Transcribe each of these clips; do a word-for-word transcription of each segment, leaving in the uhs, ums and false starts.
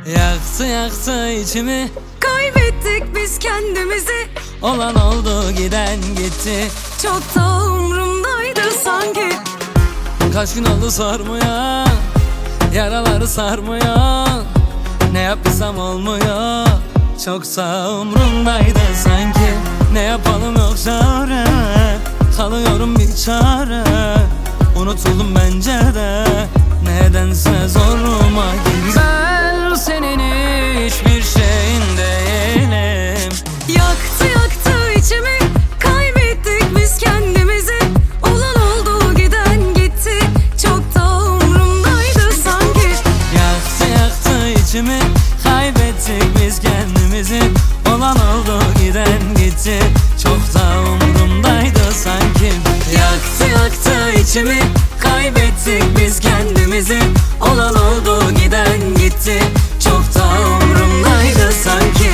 Yaktı yaktı içimi, kaybettik biz kendimizi. olan oldu giden gitti. Çok da umrumdaydı sanki. Kaç gün oldu sormuyor, yaraları sarmıyor. Ne yapsam olmuyor, çoksa umrumdaydı sanki. Ne yapalım yok çare, kalıyorum bir çare. Unutuldum bence de, nedense zoruma gitti. Ben senin hiçbir şeyin değilim. Yaktı yaktı içimi, kaybettik biz kendimizi. Olan oldu giden gitti. Çok da umrumdaydı sanki. Yaktı yaktı içimi, kaybettik biz kendimizi. Olan oldu giden gitti. Çok da umrumdaydı sanki. Yaktı yaktı içimi, kaybettik biz kendimizi. Olan oldu giden gitti. Çok da umrumdaydı sanki.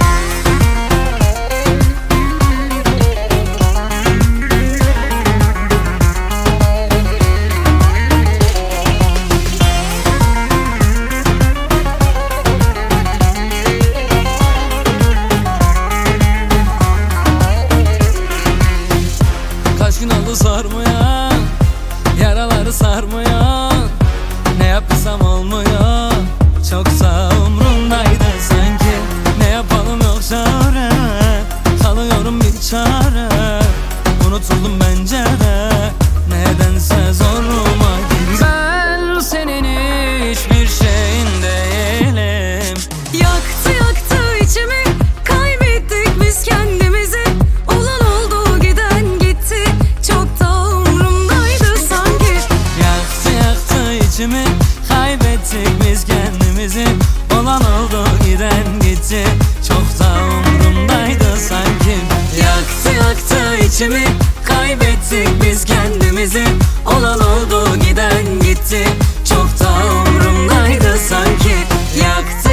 Kaç gün oldu sormuyor, yaraları sarmıyor. Ne yapsam olmuyor, çoksa umrumdaydı sanki. Ne yapalım yok çare, kalıyorum bir çare. Unutuldum bence de, nedense zoruma gitti. Ben senin hiçbir şeyin değilim. Yaktı yaktı içimi, kaybettik biz kendimizi. Olan oldu giden gitti. Çok da umrumdaydı sanki. Yaktı yaktı içimi, kaybettik biz kendimizi. Olan oldu giden gitti. Çok da umrumdaydı sanki. Yaktı yaktı içimi, kaybettik biz kendimizi. Olan oldu giden gitti. Çok da umrumdaydı sanki. Yaktı